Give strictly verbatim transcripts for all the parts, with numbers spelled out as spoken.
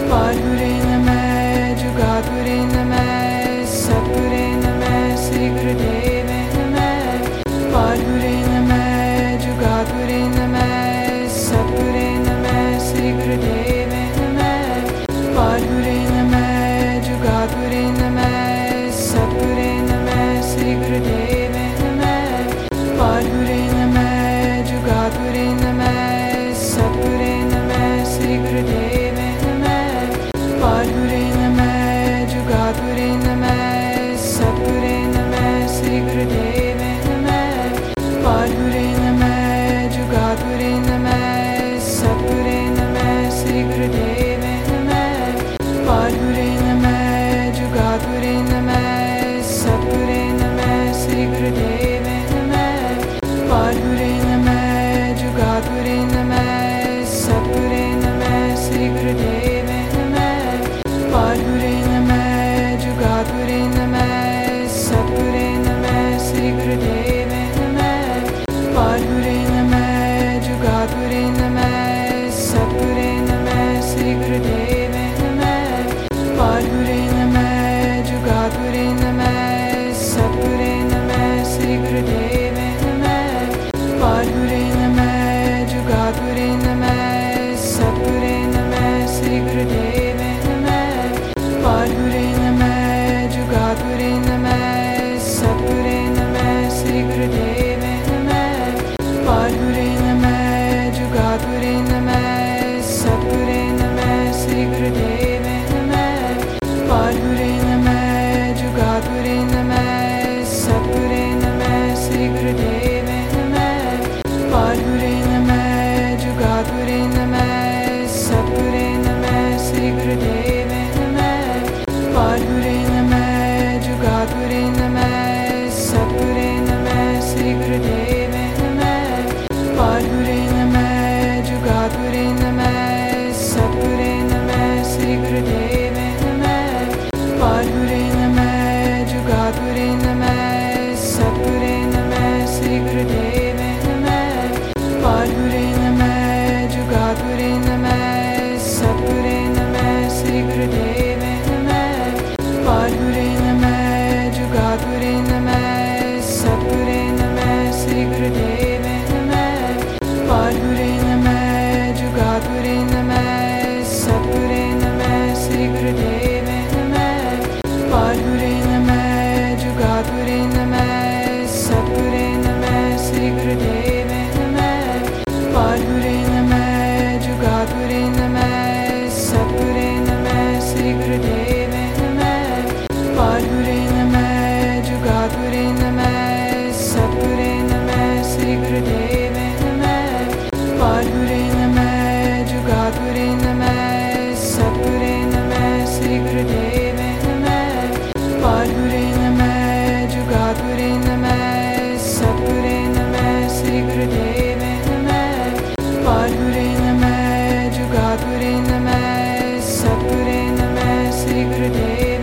वागुरे नमः जुगागुरे नमः सद्गुरे नमः श्री गुरुदेव नमः वागुरे नमः जुगागुरे नमः सद्गुरे नमः श्री गुरुदेव नमः वागुरे नमः जुगागुरे नमः सद्गुरे नमः श्री गुरुदेव नमः वागुरे नमः जुगागुरे नमः सद्गुरे नमः श्री गुरुदेव वागुरे नमः जुगागुरे नमः सद्गुरे नमः श्री गुरुदेव नमः वागुरे नमः जुगागुरे नमः सद्गुरे नमः श्री गुरुदेव नमः वागुरे नमः जुगागुरे नमः सद्गुरे नमः श्री गुरुदेव नमः वागुरे नमः जुगागुरे नमः सद्गुरे नमः श्री गुरुदेव वागुरे नमः जुगागुरे नमः सद्गुरे नमः श्री गुरुदेव नमः वागुरे नमः जुगागुरे नमः सद्गुरे नमः श्री गुरुदेव नमः वागुरे नमः जुगागुरे नमः सद्गुरे नमः श्री गुरुदेव नमः वागुरे नमः जुगागुरे नमः सद्गुरे नमः श्री गुरुदेव वागुरे नमः जुगागुरे नमः सद्गुरे नमः श्री गुरुदेव नमः वागुरे नमः जुगागुरे नमः सद्गुरे नमः श्री गुरुदेव नमः वागुरे नमः जुगागुरे नमः सद्गुरे नमः श्री गुरुदेव नमः वागुरे नमः जुगागुरे नमः सद्गुरे नमः श्री गुरुदेव वागुरे नमः जुगागुरे नमः सद्गुरे नमः श्री गुरुदेव नमः वागुरे नमः जुगागुरे नमः सद्गुरे नमः श्री गुरुदेव नमः वागुरे नमः जुगागुरे नमः सद्गुरे नमः श्री गुरुदेव नमः वागुरे नमः जुगागुरे नमः सद्गुरे नमः श्री गुरुदेव वागुरे नमः जुगागुरे नमः सद्गुरे नमः श्री गुरुदेव नमः वागुरे नमः जुगागुरे नमः सद्गुरे नमः श्री गुरुदेव नमः वागुरे नमः जुगागुरे नमः सद्गुरे नमः श्री गुरुदेव नमः वागुरे नमः जुगागुरे नमः सद्गुरे नमः श्री गुरुदेव वागुरे नमः जुगागुरे नमः सद्गुरे नमः श्री गुरुदेव नमः वागुरे नमः जुगागुरे नमः सद्गुरे नमः श्री गुरुदेव नमः वागुरे नमः जुगागुरे नमः सद्गुरे नमः श्री गुरुदेव नमः वागुरे नमः जुगागुरे नमः सद्गुरे नमः श्री गुरुदेव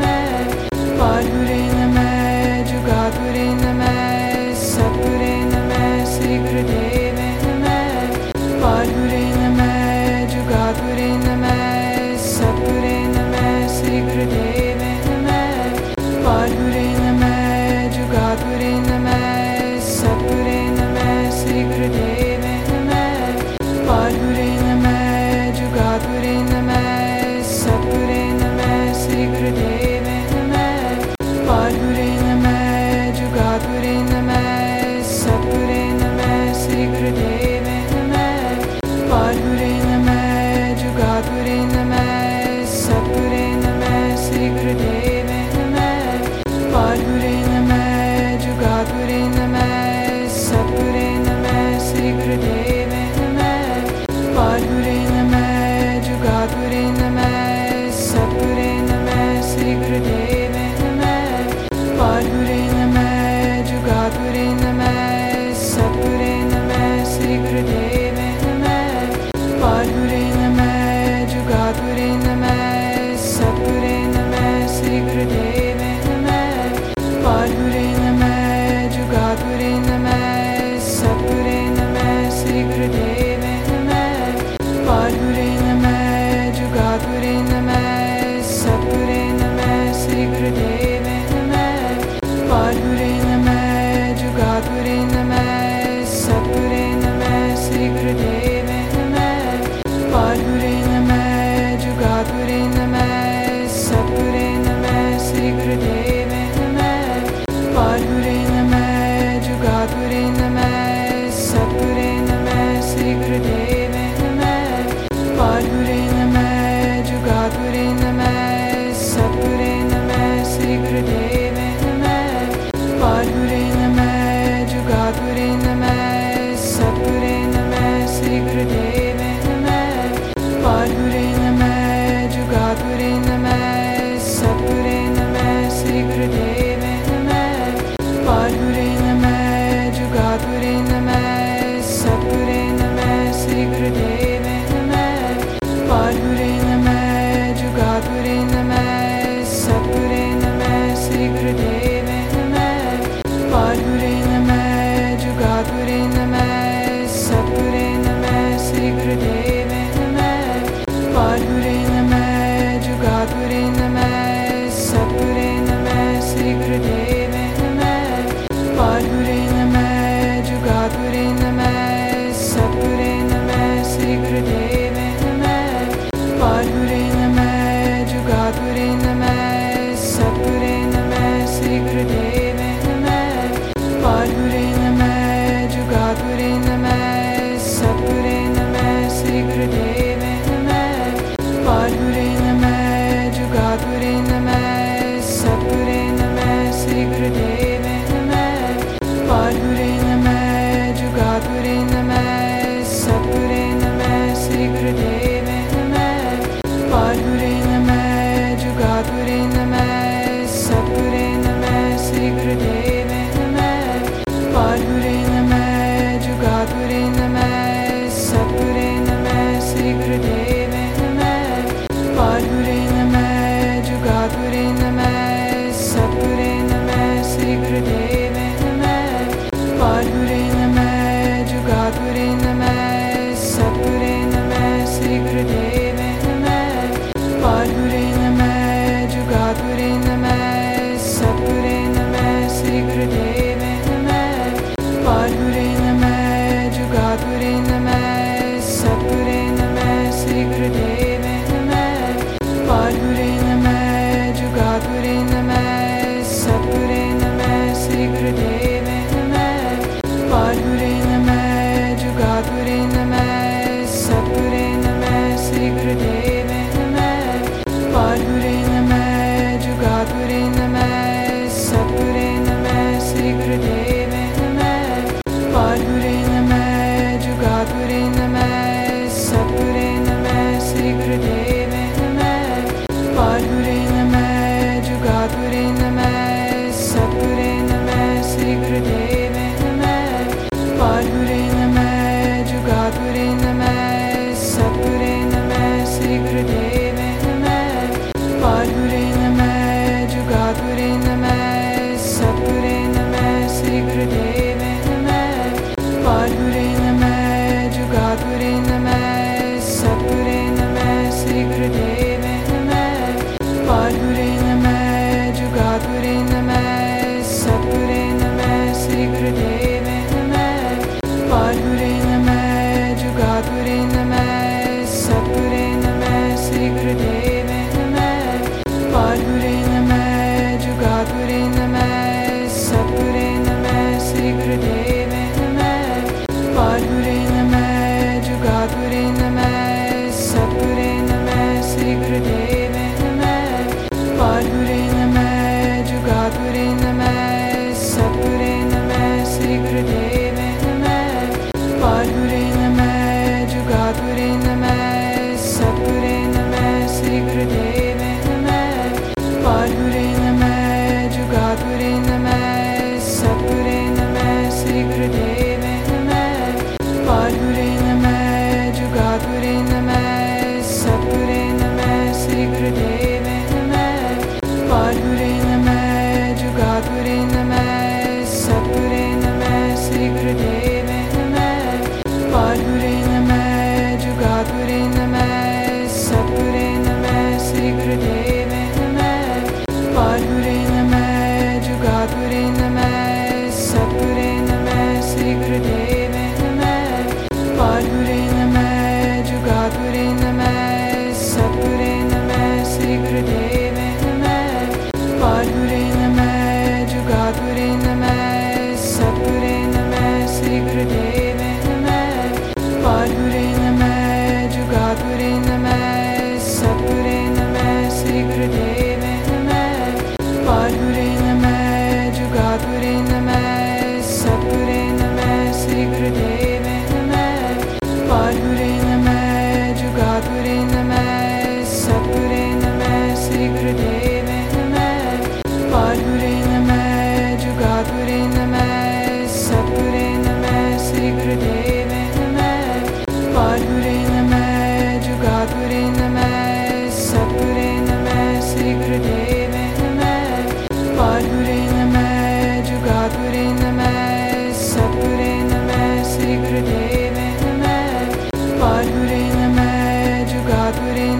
वागुरे नमः जुगागुरे नमः सद्गुरे नमः श्री गुरुदेव नमः वागुरे नमः जुगागुरे नमः सद्गुरे नमः श्री गुरुदेव नमः वागुरे नमः जुगागुरे नमः सद्गुरे नमः श्री गुरुदेव नमः वागुरे नमः जुगागुरे नमः सद्गुरे नमः श्री गुरुदेव वागुरे नमः जुगागुरे नमः सद्गुरे नमः श्री गुरुदेव नमः वागुरे नमः जुगागुरे नमः सद्गुरे नमः श्री गुरुदेव नमः वागुरे नमः जुगागुरे नमः सद्गुरे नमः श्री गुरुदेव नमः वागुरे नमः जुगागुरे नमः सद्गुरे नमः श्री गुरुदेव वागुरे नमः जुगागुरे नमः सद्गुरे नमः श्री गुरुदेव नमः वागुरे नमः जुगागुरे नमः सद्गुरे नमः श्री गुरुदेव नमः वागुरे नमः जुगागुरे नमः सद्गुरे नमः श्री गुरुदेव नमः वागुरे नमः जुगागुरे Jugaguru Namah, Satguru Namah, Sri Gurudev Namah. Padguru Namah, Jugaguru Namah, Satguru Namah, Sri Gurudev Namah. Padguru Namah, Jugaguru Namah, Satguru Namah, Sri Gurudev Namah. Padguru Namah, Jugaguru Namah, Satguru Namah, Sri Gurudev Namah. Padguru Namah, Jugaguru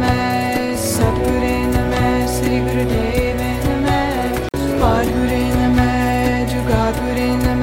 नमः सद्गुरे नमः श्री गुरुदेवे नमः वादगुरे नमः जुगादगुरे नमः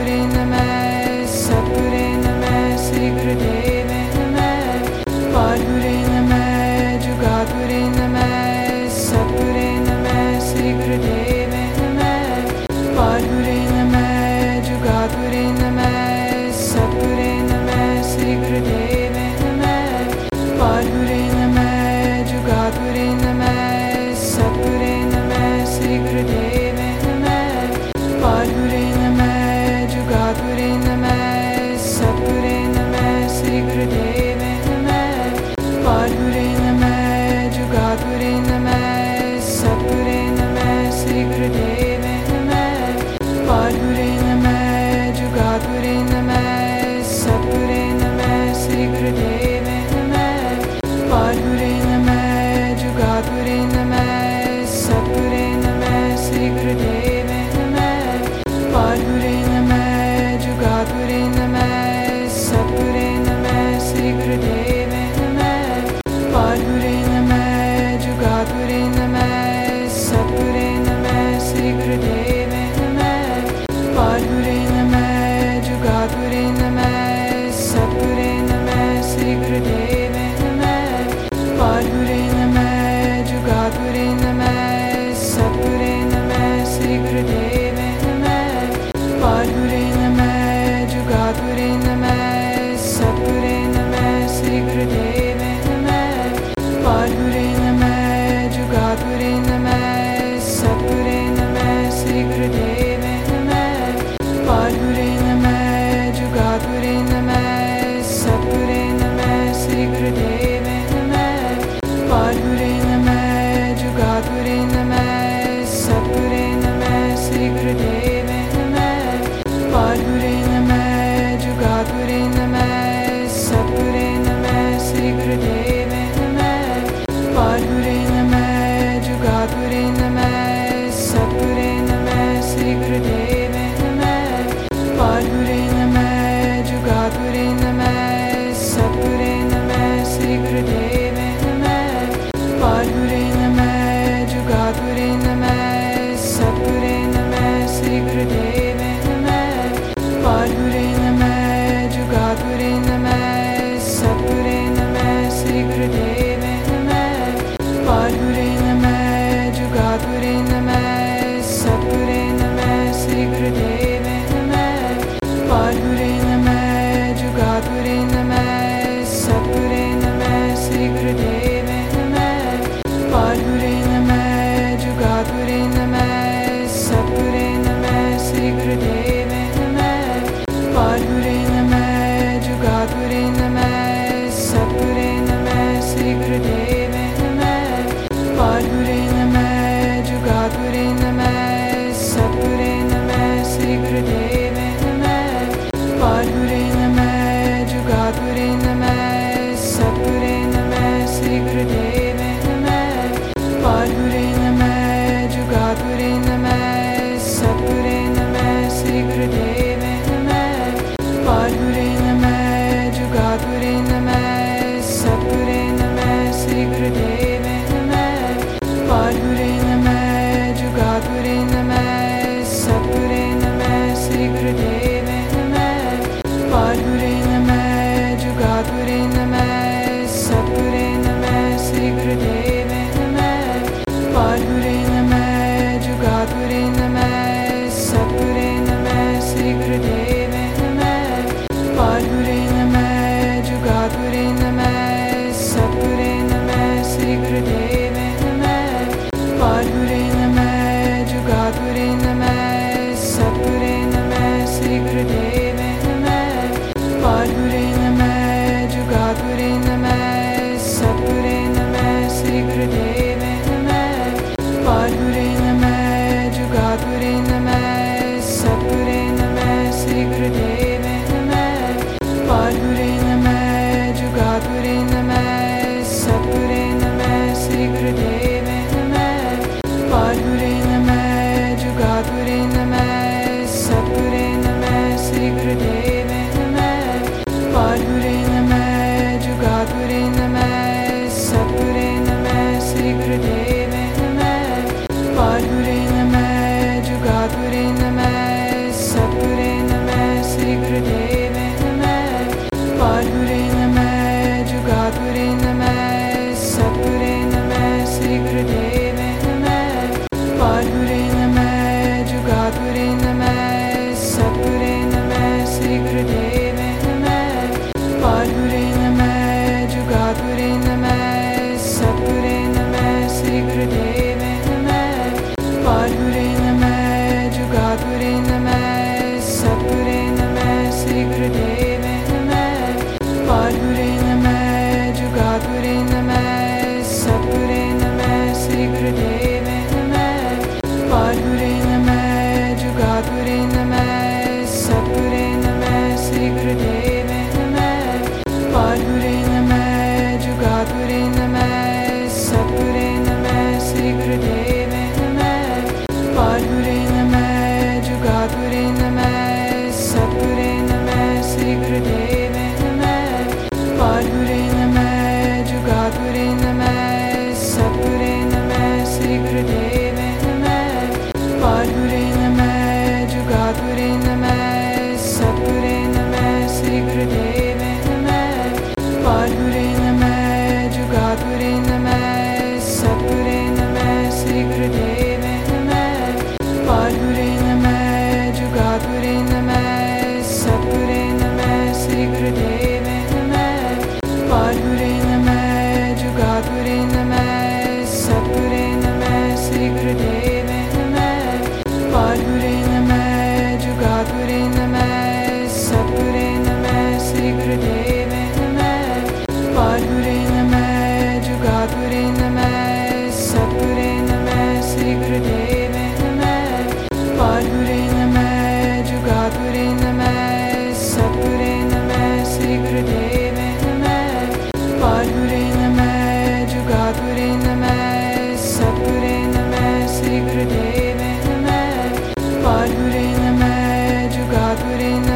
Gurugure Namah Satguru Namah Sri Gurudev Namah Padguru Namah Jugadguru Namah Satguru Namah Sri Gurudev Namah Padguru Namah Jugadguru Namah Satguru Namah Sri Gurudev Namah Padguru Namah Jugadguru Namah Satguru Namah Sri Gurudev Namah Padguru Namah Jugadguru Namah Satguru Namah Sri Gurudev Namah Padguru Namah Jugadguru Namah Satguru Namah Sri Gurudev Namah Padguru Namah Jugadguru Namah Satguru Namah Sri Gurudev Namah Padguru Namah Jugadguru Namah Satguru Namah Sri Gurudev Namah Padguru Namah Jugadguru Namah Satguru Namah Sri Gurudev Namah Padguru Namah Jugadguru Namah Satguru Namah Sri Gurudev Namah Padguru Namah Jugadguru Namah Satguru Namah Sri Gurudev Namah Padguru Namah Jugadguru Namah Satguru Namah Sri Gurudev Namah Padguru Namah Jugadguru Namah Satguru Namah Sri Gurudev Namah Padguru Namah Jugadguru Namah Satguru Namah Sri Gurudev Namah Padguru Namah Jugadguru Namah Satguru Namah Sri Gurudev Namah Padguru Namah Jugadguru Namah Satguru Namah Sri Gurudev Namah Padguru Namah Jugadguru Namah Satguru Namah Sri Gurudev Namah Padguru Namah Jugadguru Namah Satguru Namah Sri Gurudev Namah Padguru Namah Jugadguru Namah Satguru Namah Sri Gurudev Namah Padguru Namah Jugadguru Namah Satguru Namah Sri Gurudev Namah Padguru Namah Jugadguru Namah Satguru Namah Sri Gurudev Namah Padguru Namah Jugadguru Namah Satguru Namah Sri Gurudev Namah Padguru Namah Jugadguru Namah Satguru Namah Sri Gurudev Namah Padguru Namah Jugadguru Namah Satguru Namah Sri Gurudev Namah Padguru Namah Jugadguru Namah Satguru Namah Sri Gurudev Namah Padguru Namah Jugadguru Namah Satguru Namah Sri Gurudev Namah Padguru Namah Jugadguru Namah Satguru Namah Sri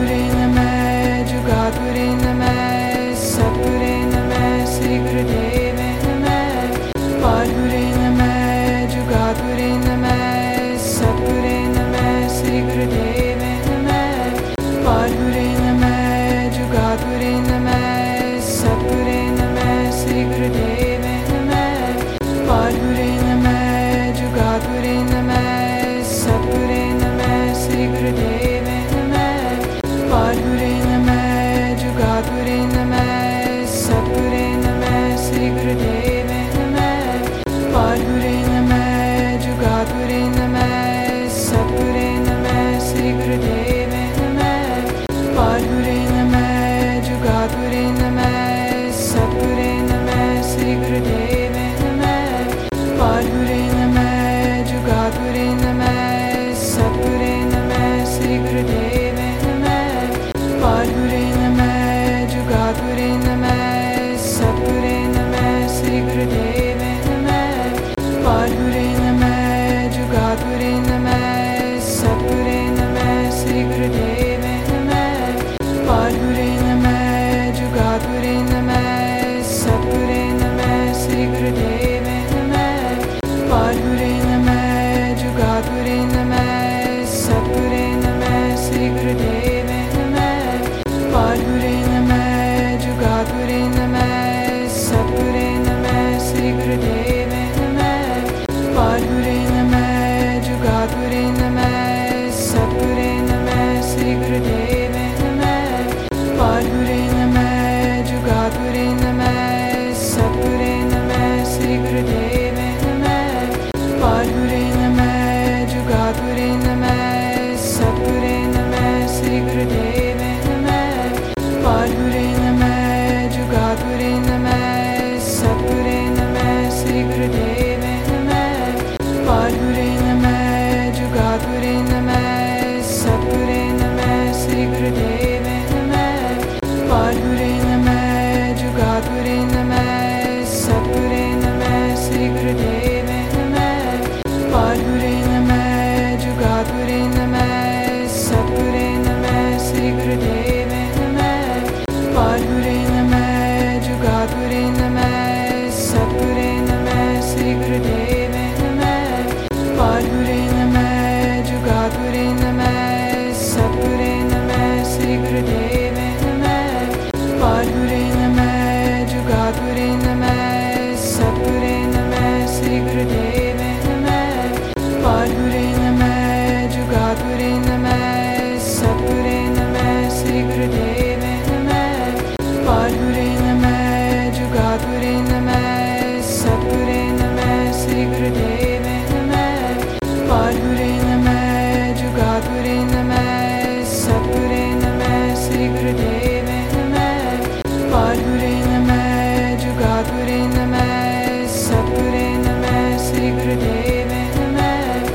Padguru Namah Jugadguru Namah Satguru Namah Sri Gurudev Namah Padguru Namah Jugadguru Namah Satguru Namah Sri Gurudev Namah Padguru Namah Jugadguru Namah Satguru Namah Sri Gurudev Namah Padguru Namah Jugadguru Namah Satguru Namah Sri Gurudev Namah Padguru Namah Jugadguru Namah Satguru Namah Sri Gurudev Namah Padguru Namah Jugadguru Namah Satguru Namah Sri Gurudev Namah Padguru Namah Jugadguru Namah Satguru Namah Sri Gurudev Namah Padguru